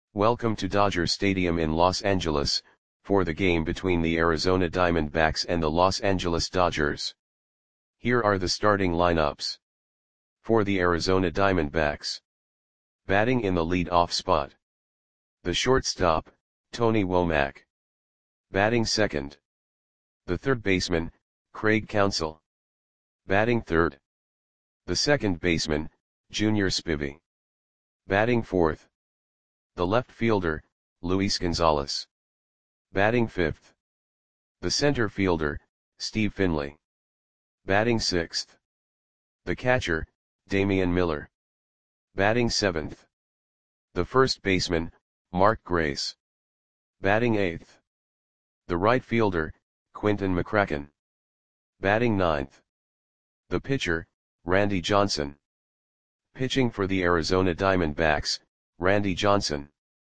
Welcome to Dodger Stadium in Los Angeles, for the game between the Arizona Diamondbacks and the Los Angeles Dodgers. Here are the starting lineups. For the Arizona Diamondbacks. Batting in the lead-off spot. The shortstop, Tony Womack. Batting second. The third baseman, Craig Counsell. Batting third. The second baseman, Junior Spivey. Batting fourth. The left fielder, Luis Gonzalez. Batting fifth. The center fielder, Steve Finley. Batting sixth. The catcher, Damian Miller. Batting seventh. The first baseman, Mark Grace. Batting eighth. The right fielder, Quinton McCracken. Batting ninth. The pitcher, Randy Johnson. Pitching for the Arizona Diamondbacks, Randy Johnson.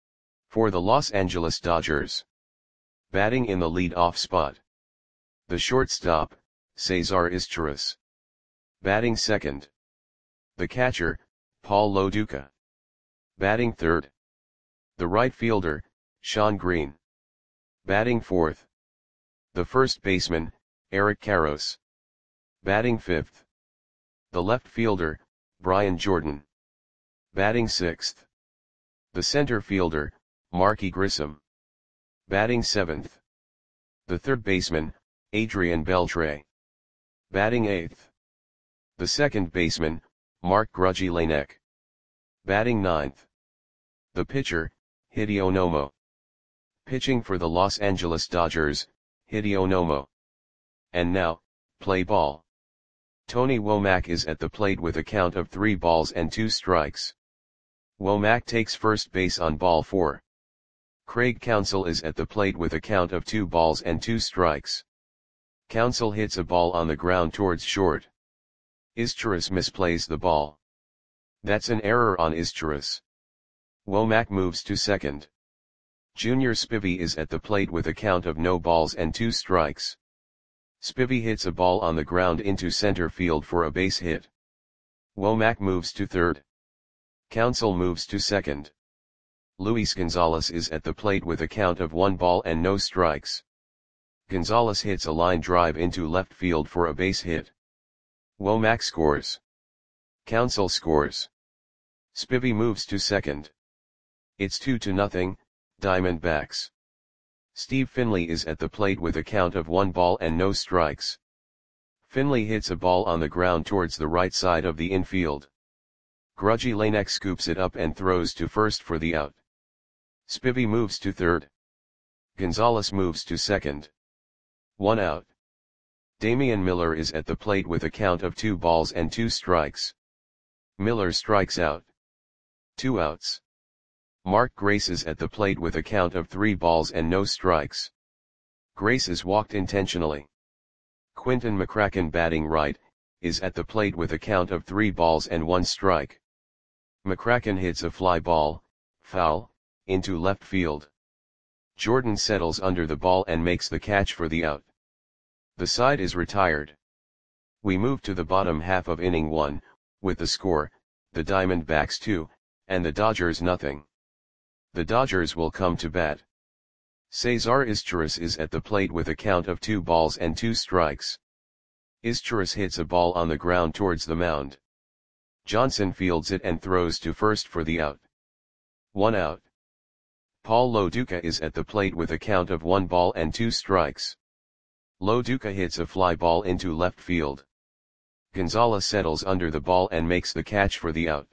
For the Los Angeles Dodgers. Batting in the lead-off spot. The shortstop, Cesar Izturis. Batting second. The catcher, Paul Lo Duca. Batting third. The right fielder, Shawn Green. Batting fourth. The first baseman, Eric Karros. Batting fifth. The left fielder, Brian Jordan. Batting sixth. The center fielder, Marky Grissom. Batting seventh. The third baseman, Adrian Beltre. Batting eighth. The second baseman, Mark Grudgy Lanek. Batting ninth. The pitcher, Hideo Nomo. Pitching for the Los Angeles Dodgers, Hideo Nomo. And now, play ball. Tony Womack is at the plate with a count of 3 balls and 2 strikes. Womack takes first base on ball 4. Craig Counsell is at the plate with a count of 2 balls and 2 strikes. Counsell hits a ball on the ground towards short. Izturis misplays the ball. That's an error on Izturis. Womack moves to second. Junior Spivey is at the plate with a count of no balls and 2 strikes. Spivey hits a ball on the ground into center field for a base hit. Womack moves to third. Counsell moves to second. Luis Gonzalez is at the plate with a count of 1 ball and no strikes. Gonzalez hits a line drive into left field for a base hit. Womack scores. Counsell scores. Spivey moves to second. It's 2-0, Diamondbacks. Steve Finley is at the plate with a count of 1 ball and no strikes. Finley hits a ball on the ground towards the right side of the infield. Grudgy Lanek scoops it up and throws to first for the out. Spivey moves to third. Gonzalez moves to second. 1 out. Damian Miller is at the plate with a count of 2 balls and 2 strikes. Miller strikes out. 2 outs. Mark Grace is at the plate with a count of 3 balls and no strikes. Grace is walked intentionally. Quinton McCracken, batting right, is at the plate with a count of 3 balls and 1 strike. McCracken hits a fly ball, foul, into left field. Jordan settles under the ball and makes the catch for the out. The side is retired. We move to the bottom half of inning 1, with the score, the Diamondbacks 2, and the Dodgers 0. The Dodgers will come to bat. Cesar Izturis is at the plate with a count of 2 balls and 2 strikes. Izturis hits a ball on the ground towards the mound. Johnson fields it and throws to first for the out. 1 out. Paul Lo Duca is at the plate with a count of 1 ball and 2 strikes. Lo Duca hits a fly ball into left field. Gonzalez settles under the ball and makes the catch for the out.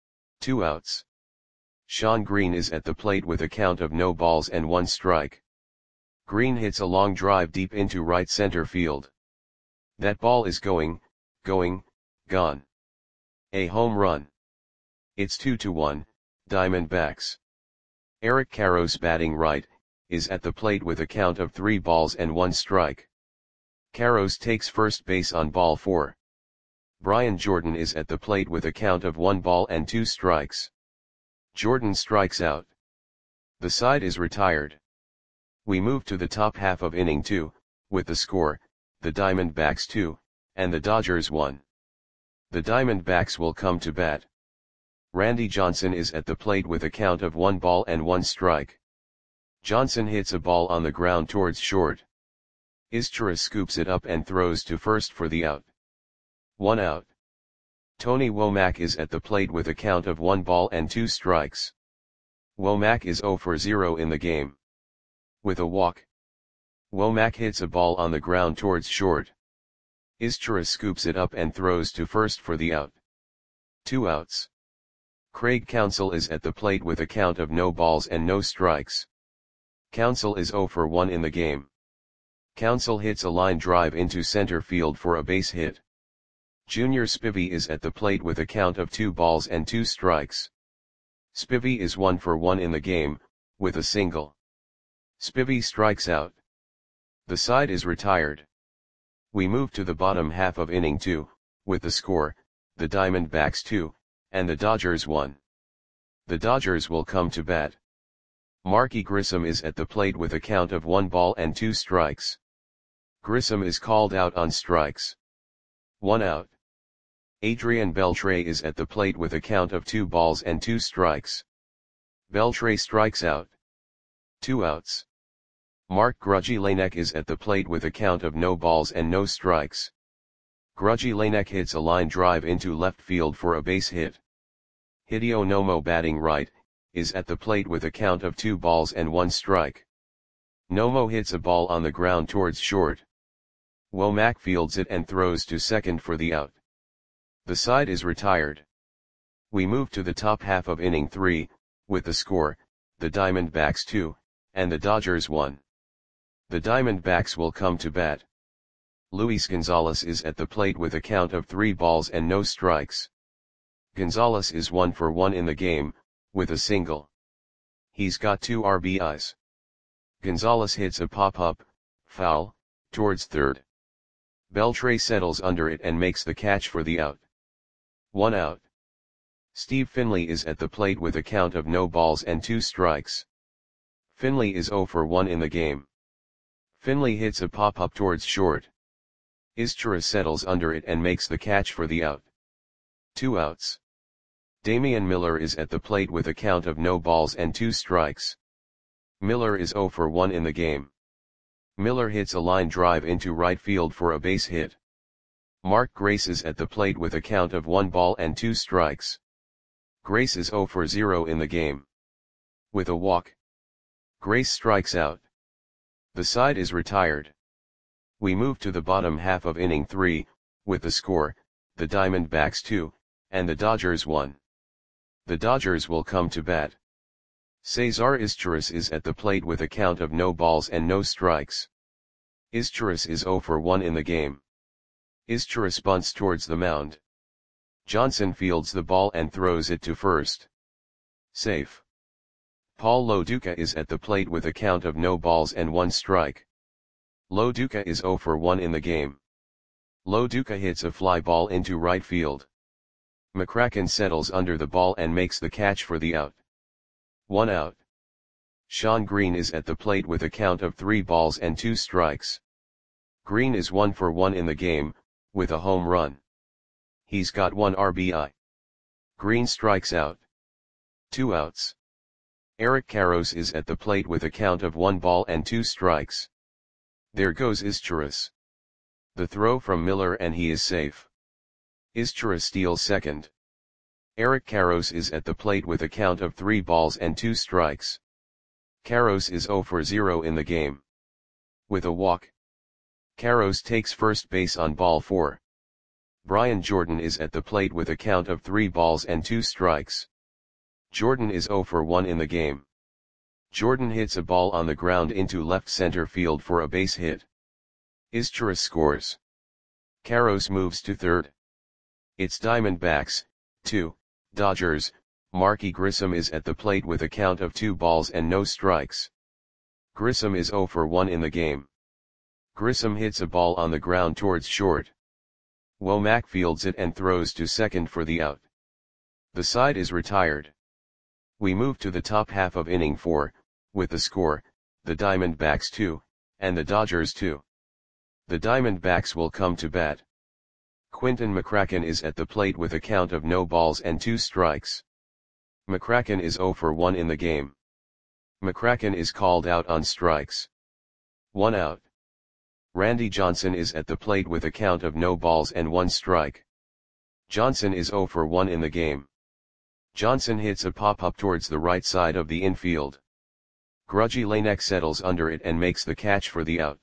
2 outs. Shawn Green is at the plate with a count of no balls and 1 strike. Green hits a long drive deep into right center field. That ball is gone. A home run. It's 2-1, Diamondbacks. Eric Karros, batting right, is at the plate with a count of 3 balls and 1 strike. Karros takes first base on ball 4. Brian Jordan is at the plate with a count of 1 ball and 2 strikes. Jordan strikes out. The side is retired. We move to the top half of inning 2, with the score, the Diamondbacks 2, and the Dodgers 1. The Diamondbacks will come to bat. Randy Johnson is at the plate with a count of 1 ball and 1 strike. Johnson hits a ball on the ground towards short. Izturis scoops it up and throws to first for the out. 1 out. Tony Womack is at the plate with a count of 1 ball and 2 strikes. Womack is 0 for 0 in the game. With a walk, Womack hits a ball on the ground towards short. Izturis scoops it up and throws to first for the out. 2 outs. Craig Counsell is at the plate with a count of no balls and no strikes. Counsell is 0 for 1 in the game. Counsell hits a line drive into center field for a base hit. Junior Spivey is at the plate with a count of 2 balls and 2 strikes. Spivey is 1 for 1 in the game, with a single. Spivey strikes out. The side is retired. We move to the bottom half of inning 2, with the score, the Diamondbacks 2, and the Dodgers 1. The Dodgers will come to bat. Marky Grissom is at the plate with a count of 1 ball and 2 strikes. Grissom is called out on strikes. 1 out. Adrian Beltre is at the plate with a count of 2 balls and 2 strikes. Beltre strikes out. 2 outs. Mark Grudzielanek is at the plate with a count of no balls and no strikes. Grudzielanek hits a line drive into left field for a base hit. Hideo Nomo, batting right, is at the plate with a count of 2 balls and 1 strike. Nomo hits a ball on the ground towards short. Womack fields it and throws to second for the out. The side is retired. We move to the top half of inning 3, with the score, the Diamondbacks 2, and the Dodgers 1. The Diamondbacks will come to bat. Luis Gonzalez is at the plate with a count of 3 balls and no strikes. Gonzalez is 1 for 1 in the game, with a single. He's got 2 RBIs. Gonzalez hits a pop-up, foul, towards third. Beltre settles under it and makes the catch for the out. 1 out. Steve Finley is at the plate with a count of no balls and 2 strikes. Finley is 0 for 1 in the game. Finley hits a pop-up towards short. Izturis settles under it and makes the catch for the out. 2 outs. Damian Miller is at the plate with a count of no balls and 2 strikes. Miller is 0 for 1 in the game. Miller hits a line drive into right field for a base hit. Mark Grace is at the plate with a count of 1 ball and 2 strikes. Grace is 0 for 0 in the game. With a walk, Grace strikes out. The side is retired. We move to the bottom half of inning 3, with the score, the Diamondbacks 2, and the Dodgers 1. The Dodgers will come to bat. Cesar Izturis is at the plate with a count of no balls and no strikes. Izturis is 0 for 1 in the game. Izturis bunts towards the mound. Johnson fields the ball and throws it to first. Safe. Paul Loduca is at the plate with a count of no balls and 1 strike. Loduca is 0 for 1 in the game. Loduca hits a fly ball into right field. McCracken settles under the ball and makes the catch for the out. 1 out. Sean Green is at the plate with a count of 3 balls and 2 strikes. Green is 1 for 1 in the game, with a home run. He's got 1 RBI. Green strikes out. 2 outs. Eric Karros is at the plate with a count of 1 ball and 2 strikes. There goes Izturis. The throw from Miller and he is safe. Izturis steals second. Eric Karros is at the plate with a count of 3 balls and 2 strikes. Karros is 0 for 0 in the game. With a walk, Karros takes first base on ball 4. Brian Jordan is at the plate with a count of 3 balls and 2 strikes. Jordan is 0 for 1 in the game. Jordan hits a ball on the ground into left center field for a base hit. Izturis scores. Karros moves to third. It's Diamondbacks, 2, Dodgers. Marky Grissom is at the plate with a count of 2 balls and no strikes. Grissom is 0 for 1 in the game. Grissom hits a ball on the ground towards short. Womack fields it and throws to second for the out. The side is retired. We move to the top half of inning 4, with the score, the Diamondbacks 2, and the Dodgers 2. The Diamondbacks will come to bat. Quinton McCracken is at the plate with a count of no balls and 2 strikes. McCracken is 0 for 1 in the game. McCracken is called out on strikes. 1 out. Randy Johnson is at the plate with a count of no balls and 1 strike. Johnson is 0 for 1 in the game. Johnson hits a pop-up towards the right side of the infield. Grudgy Lanek settles under it and makes the catch for the out.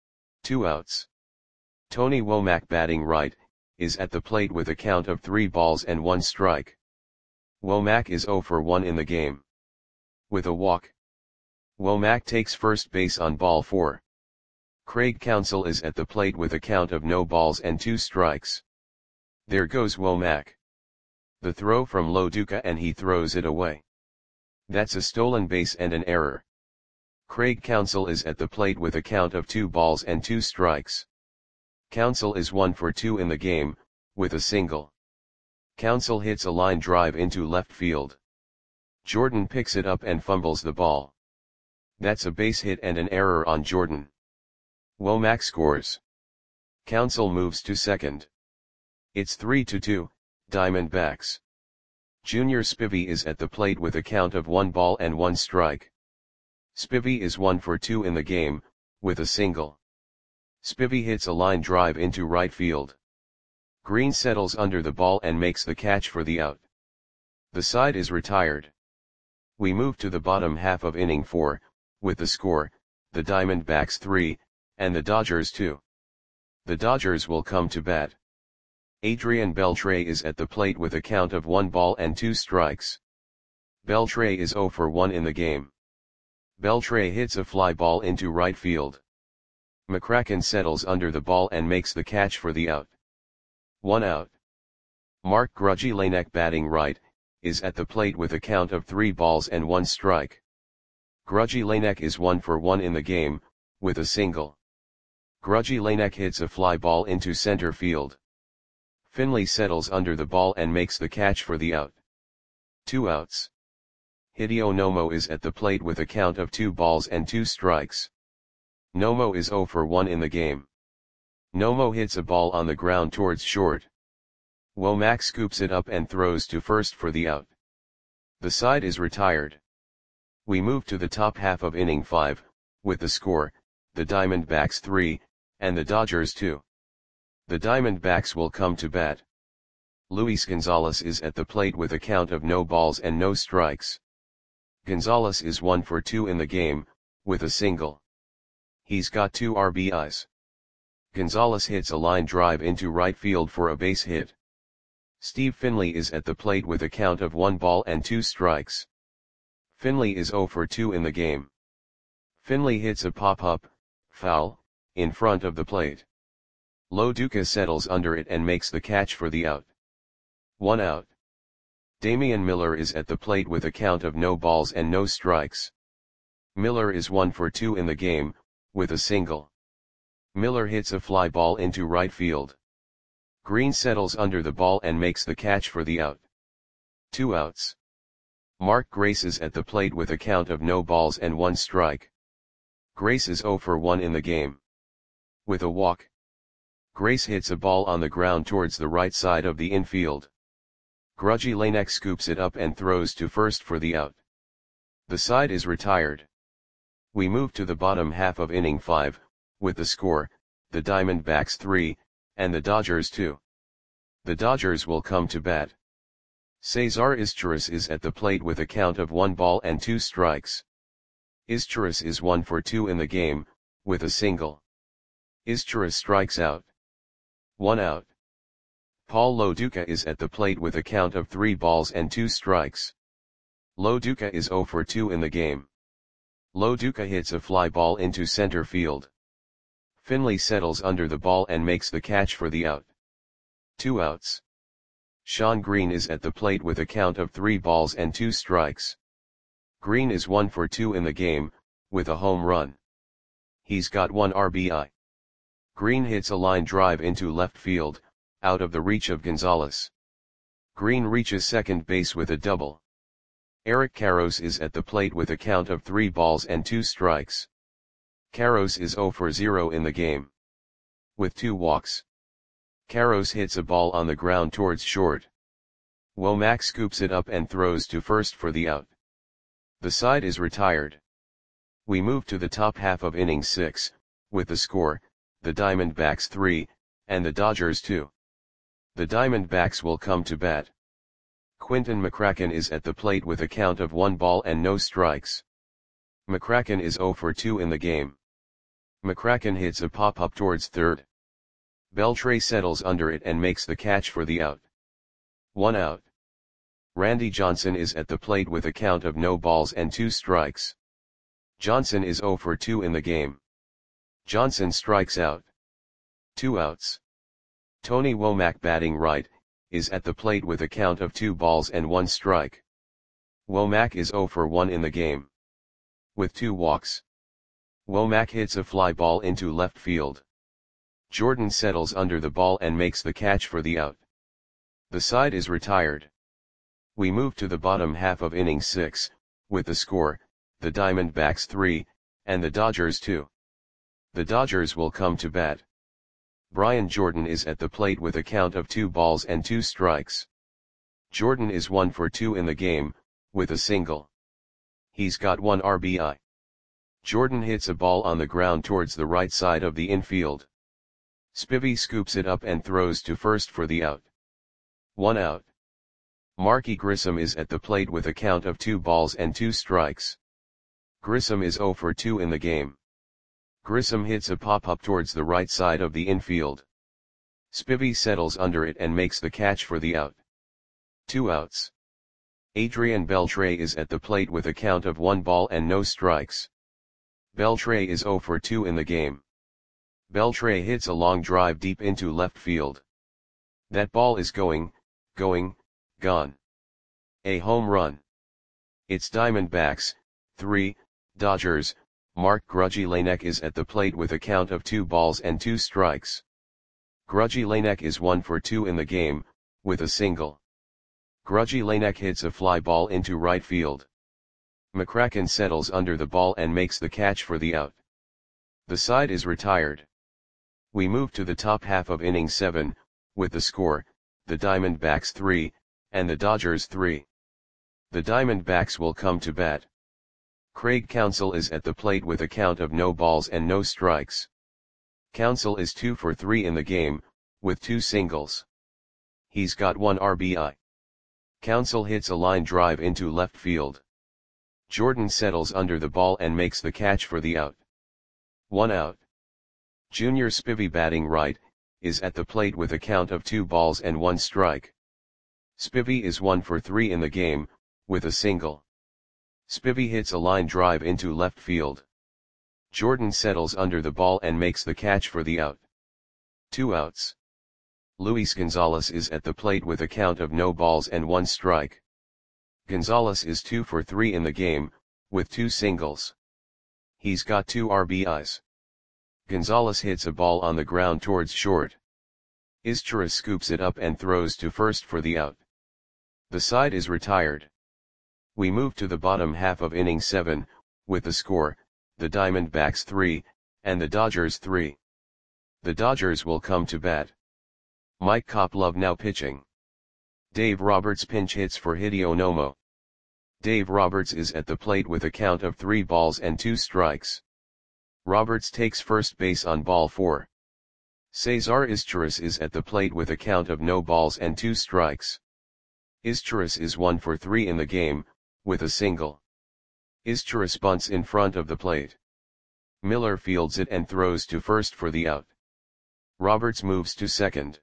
2 outs. Tony Womack, batting right, is at the plate with a count of 3 balls and 1 strike. Womack is 0 for 1 in the game. With a walk, Womack takes first base on ball 4. Craig Counsell is at the plate with a count of no balls and 2 strikes. There goes Womack. The throw from Lo Duca and he throws it away. That's a stolen base and an error. Craig Counsell is at the plate with a count of 2 balls and 2 strikes. Counsell is 1 for 2 in the game, with a single. Counsell hits a line drive into left field. Jordan picks it up and fumbles the ball. That's a base hit and an error on Jordan. Womack scores. Counsell moves to second. It's 3-2, Diamondbacks. Junior Spivey is at the plate with a count of 1 ball and 1 strike. Spivey is 1 for 2 in the game, with a single. Spivey hits a line drive into right field. Green settles under the ball and makes the catch for the out. The side is retired. We move to the bottom half of inning 4, with the score, the Diamondbacks 3, and the Dodgers 2. The Dodgers will come to bat. Adrian Beltre is at the plate with a count of 1 ball and 2 strikes. Beltre is 0 for 1 in the game. Beltre hits a fly ball into right field. McCracken settles under the ball and makes the catch for the out. 1 out. Mark Grudgy Lanek, batting right, is at the plate with a count of 3 balls and 1 strike. Grudgy Lanek is 1 for 1 in the game, with a single. Grudgy Lanek hits a fly ball into center field. Finley settles under the ball and makes the catch for the out. 2 outs. Hideo Nomo is at the plate with a count of 2 balls and 2 strikes. Nomo is 0 for 1 in the game. Nomo hits a ball on the ground towards short. Womack scoops it up and throws to first for the out. The side is retired. We move to the top half of inning 5, with the score, the Diamondbacks 3, and the Dodgers 2. The Diamondbacks will come to bat. Luis Gonzalez is at the plate with a count of no balls and no strikes. Gonzalez is 1 for 2 in the game, with a single. He's got 2 RBIs. Gonzalez hits a line drive into right field for a base hit. Steve Finley is at the plate with a count of 1 ball and 2 strikes. Finley is 0 for 2 in the game. Finley hits a pop-up, foul, in front of the plate. Lo Duca settles under it and makes the catch for the out. 1 out. Damian Miller is at the plate with a count of no balls and no strikes. Miller is 1 for 2 in the game, with a single. Miller hits a fly ball into right field. Green settles under the ball and makes the catch for the out. 2 outs. Mark Grace is at the plate with a count of no balls and 1 strike. Grace is 0 for 1 in the game. With a walk, Grace hits a ball on the ground towards the right side of the infield. Grudgy Lanek scoops it up and throws to first for the out. The side is retired. We move to the bottom half of inning 5, with the score, the Diamondbacks 3, and the Dodgers 2. The Dodgers will come to bat. Cesar Izturis is at the plate with a count of 1 ball and 2 strikes. Izturis is 1 for 2 in the game, with a single. Izturis strikes out. 1 out. Paul Lo Duca is at the plate with a count of 3 balls and 2 strikes. Lo Duca is 0 for 2 in the game. Lo Duca hits a fly ball into center field. Finley settles under the ball and makes the catch for the out. 2 outs. Sean Green is at the plate with a count of 3 balls and 2 strikes. Green is 1 for 2 in the game, with a home run. He's got 1 RBI. Green hits a line drive into left field, out of the reach of Gonzalez. Green reaches second base with a double. Eric Karros is at the plate with a count of 3 balls and 2 strikes. Karros is 0 for 0 in the game. With 2 walks. Karros hits a ball on the ground towards short. Womack scoops it up and throws to first for the out. The side is retired. We move to the top half of inning 6, with the score, the Diamondbacks 3, and the Dodgers 2. The Diamondbacks will come to bat. Quinton McCracken is at the plate with a count of 1 ball and no strikes. McCracken is 0 for 2 in the game. McCracken hits a pop-up towards third. Beltre settles under it and makes the catch for the out. 1 out. Randy Johnson is at the plate with a count of no balls and 2 strikes. Johnson is 0 for 2 in the game. Johnson strikes out. 2 outs. Tony Womack, batting right, is at the plate with a count of 2 balls and 1 strike. Womack is 0 for 1 in the game. With 2 walks. Womack hits a fly ball into left field. Jordan settles under the ball and makes the catch for the out. The side is retired. We move to the bottom half of inning 6, with the score, the Diamondbacks 3, and the Dodgers 2. The Dodgers will come to bat. Brian Jordan is at the plate with a count of 2 balls and 2 strikes. Jordan is 1 for 2 in the game, with a single. He's got 1 RBI. Jordan hits a ball on the ground towards the right side of the infield. Spivey scoops it up and throws to first for the out. 1 out. Marky Grissom is at the plate with a count of 2 balls and 2 strikes. Grissom is 0 for 2 in the game. Grissom hits a pop-up towards the right side of the infield. Spivey settles under it and makes the catch for the out. 2 outs. Adrian Beltre is at the plate with a count of 1 ball and no strikes. Beltre is 0 for 2 in the game. Beltre hits a long drive deep into left field. That ball is gone. A home run. It's Diamondbacks 3, Dodgers. Mark Grudgy Lanek is at the plate with a count of 2 balls and 2 strikes. Grudgy Lanek is 1 for 2 in the game, with a single. Grudgy Lanek hits a fly ball into right field. McCracken settles under the ball and makes the catch for the out. The side is retired. We move to the top half of inning 7, with the score, the Diamondbacks 3, and the Dodgers 3. The Diamondbacks will come to bat. Craig Counsell is at the plate with a count of no balls and no strikes. Counsell is 2 for 3 in the game, with 2 singles. He's got 1 RBI. Counsell hits a line drive into left field. Jordan settles under the ball and makes the catch for the out. 1 out. Junior Spivey, batting right, is at the plate with a count of 2 balls and 1 strike. Spivey is 1 for 3 in the game, with a single. Spivey hits a line drive into left field. Jordan settles under the ball and makes the catch for the out. 2 outs. Luis Gonzalez is at the plate with a count of no balls and 1 strike. Gonzalez is 2 for 3 in the game, with 2 singles. He's got 2 RBIs. Gonzalez hits a ball on the ground towards short. Izturis scoops it up and throws to first for the out. The side is retired. We move to the bottom half of inning 7, with the score, the Diamondbacks 3, and the Dodgers 3. The Dodgers will come to bat. Mike Koplov now pitching. Dave Roberts pinch hits for Hideo Nomo. Dave Roberts is at the plate with a count of 3 balls and 2 strikes. Roberts takes first base on ball 4. Cesar Izturis is at the plate with a count of no balls and 2 strikes. Izturis is 1 for 3 in the game, with a single. Izturis bunts in front of the plate. Miller fields it and throws to first for the out. Roberts moves to second.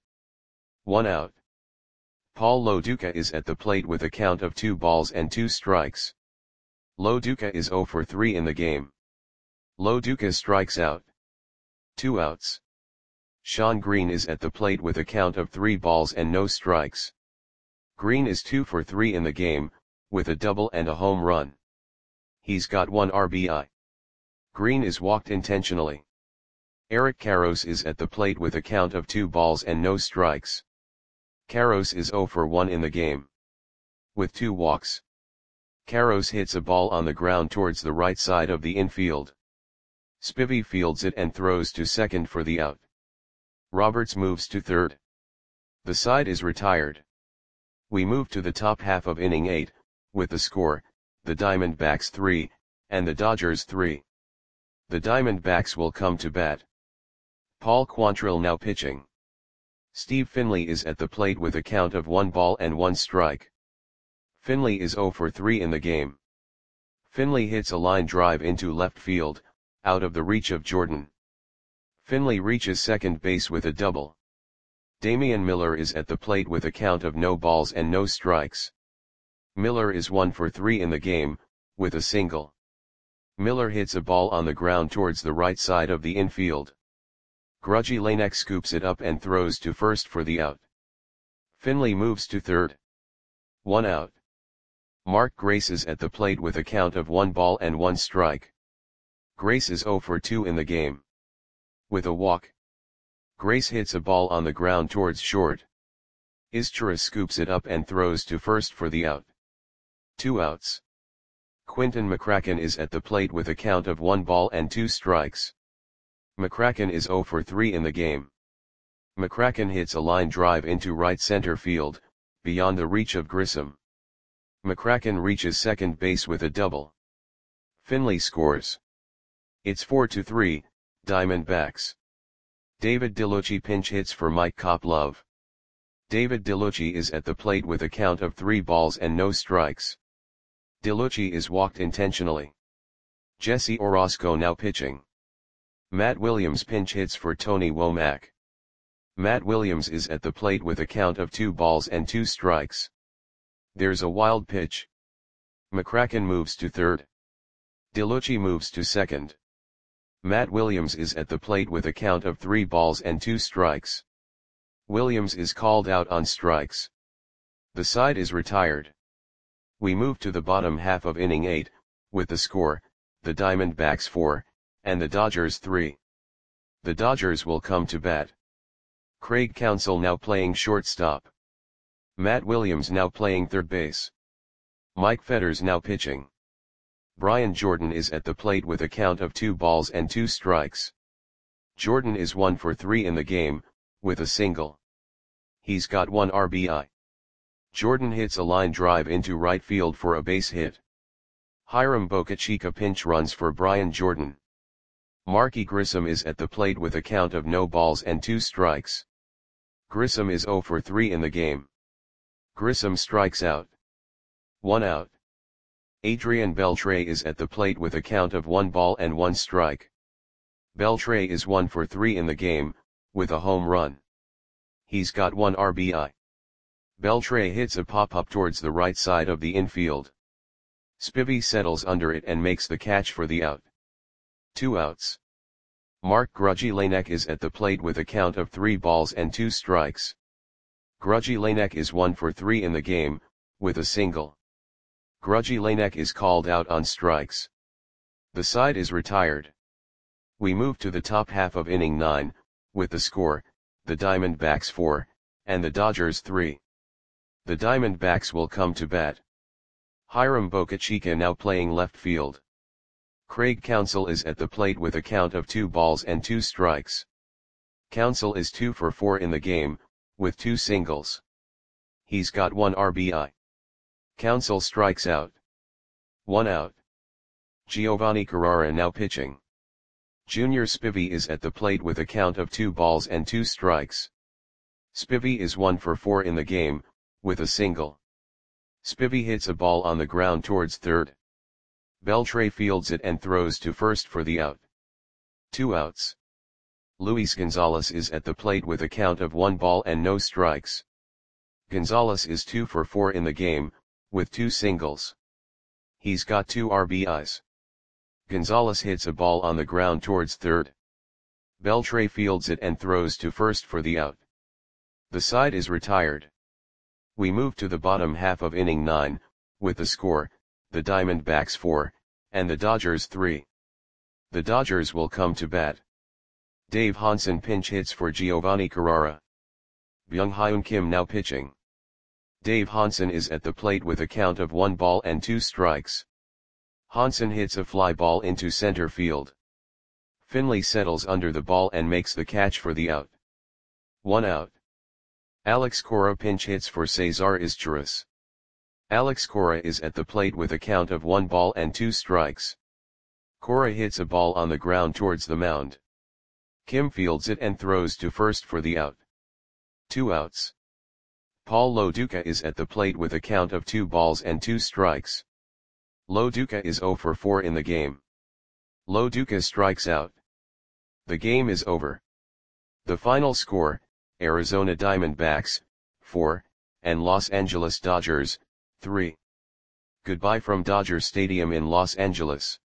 1 out. Paul Loduca is at the plate with a count of 2 balls and 2 strikes. Loduca is 0 for 3 in the game. Loduca strikes out. 2 outs. Sean Green is at the plate with a count of 3 balls and no strikes. Green is 2 for 3 in the game, with a double and a home run. He's got 1 RBI. Green is walked intentionally. Eric Karros is at the plate with a count of 2 balls and no strikes. Karros is 0 for 1 in the game. With 2 walks. Karros hits a ball on the ground towards the right side of the infield. Spivey fields it and throws to second for the out. Roberts moves to third. The side is retired. We move to the top half of inning 8, with the score, the Diamondbacks 3, and the Dodgers 3. The Diamondbacks will come to bat. Paul Quantrill now pitching. Steve Finley is at the plate with a count of 1 ball and 1 strike. Finley is 0 for 3 in the game. Finley hits a line drive into left field, out of the reach of Jordan. Finley reaches second base with a double. Damian Miller is at the plate with a count of no balls and no strikes. Miller is 1 for 3 in the game, with a single. Miller hits a ball on the ground towards the right side of the infield. Grudgy Lanek scoops it up and throws to first for the out. Finley moves to third. 1 out. Mark Grace is at the plate with a count of 1 ball and 1 strike. Grace is 0 for 2 in the game. With a walk, Grace hits a ball on the ground towards short. Izchira scoops it up and throws to first for the out. 2 outs. Quinton McCracken is at the plate with a count of 1 ball and 2 strikes. McCracken is 0 for 3 in the game. McCracken hits a line drive into right center field, beyond the reach of Grissom. McCracken reaches second base with a double. Finley scores. It's 4-3, Diamondbacks. David DeLucci pinch hits for Mike Koplov. David DeLucci is at the plate with a count of 3 balls and no strikes. DeLucci is walked intentionally. Jesse Orosco now pitching. Matt Williams pinch hits for Tony Womack. Matt Williams is at the plate with a count of 2 balls and 2 strikes. There's a wild pitch. McCracken moves to third. DeLucci moves to second. Matt Williams is at the plate with a count of 3 balls and 2 strikes. Williams is called out on strikes. The side is retired. We move to the bottom half of inning 8, with the score, the Diamondbacks 4, and the Dodgers 3. The Dodgers will come to bat. Craig Counsell now playing shortstop. Matt Williams now playing third base. Mike Fetters now pitching. Brian Jordan is at the plate with a count of 2 balls and 2 strikes. Jordan is 1 for 3 in the game, with a single. He's got 1 RBI. Jordan hits a line drive into right field for a base hit. Hiram Bocachica pinch runs for Brian Jordan. Marky Grissom is at the plate with a count of no balls and 2 strikes. Grissom is 0 for 3 in the game. Grissom strikes out. 1 out. Adrian Beltre is at the plate with a count of 1 ball and 1 strike. Beltre is 1 for 3 in the game, with a home run. He's got 1 RBI. Beltre hits a pop-up towards the right side of the infield. Spivey settles under it and makes the catch for the out. 2 outs. Mark Grudgy Lanek is at the plate with a count of 3 balls and 2 strikes. Grudgy Lanek is 1 for 3 in the game, with a single. Grudgy Lanek is called out on strikes. The side is retired. We move to the top half of inning 9, with the score, the Diamondbacks 4, and the Dodgers 3. The Diamondbacks will come to bat. Hiram Bocachica now playing left field. Craig Counsell is at the plate with a count of 2 balls and 2 strikes. Counsell is 2 for 4 in the game, with 2 singles. He's got 1 RBI. Counsell strikes out. 1 out. Giovanni Carrara now pitching. Junior Spivey is at the plate with a count of 2 balls and 2 strikes. Spivey is 1 for 4 in the game, with a single. Spivey hits a ball on the ground towards third. Beltre fields it and throws to first for the out. 2 outs. Luis Gonzalez is at the plate with a count of 1 ball and no strikes. Gonzalez is 2 for 4 in the game, with 2 singles. He's got 2 RBIs. Gonzalez hits a ball on the ground towards third. Beltre fields it and throws to first for the out. The side is retired. We move to the bottom half of inning 9, with the score, the Diamondbacks 4, and the Dodgers 3. The Dodgers will come to bat. Dave Hansen pinch hits for Giovanni Carrara. Byung-Hyun Kim now pitching. Dave Hansen is at the plate with a count of 1 ball and 2 strikes. Hansen hits a fly ball into center field. Finley settles under the ball and makes the catch for the out. 1 out. Alex Cora pinch hits for Cesar Izturis. Alex Cora is at the plate with a count of 1 ball and 2 strikes. Cora hits a ball on the ground towards the mound. Kim fields it and throws to first for the out. 2 outs. Paul Loduca is at the plate with a count of 2 balls and 2 strikes. Loduca is 0 for 4 in the game. Loduca strikes out. The game is over. The final score, Arizona Diamondbacks, 4, and Los Angeles Dodgers, 3. Goodbye from Dodger Stadium in Los Angeles.